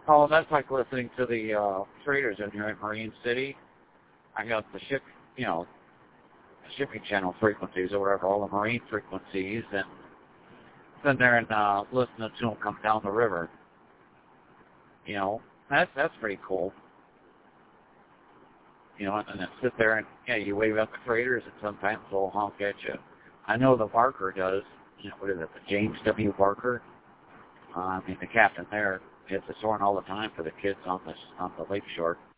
Oh, that's like listening to the traders in here in Marine City. I got the ship, you know, shipping channel frequencies or whatever, all the marine frequencies, and sitting there and listening to them come down the river. You know, that's pretty cool. You know, and then sit there and, yeah, you wave at the freighters and sometimes they'll honk at you. I know the Barker does. You know, what is it, the James W. Barker? I mean, the captain there hits the horn all the time for the kids on the lake shore.